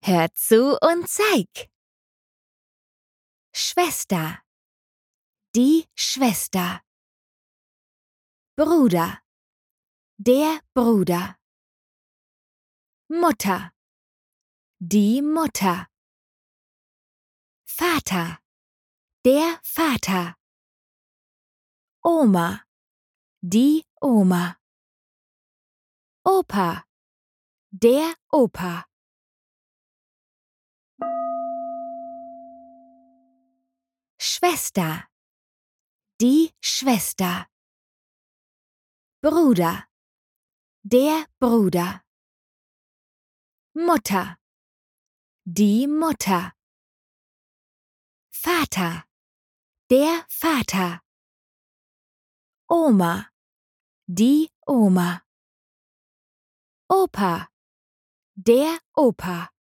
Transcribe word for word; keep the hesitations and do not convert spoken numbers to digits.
Hör zu und zeig. Schwester, die Schwester. Bruder, der Bruder. Mutter, die Mutter. Vater, der Vater. Oma, die Oma. Opa, der Opa. Schwester, die Schwester. Bruder, der Bruder. Mutter, die Mutter. Vater, der Vater. Oma, die Oma. Opa, der Opa.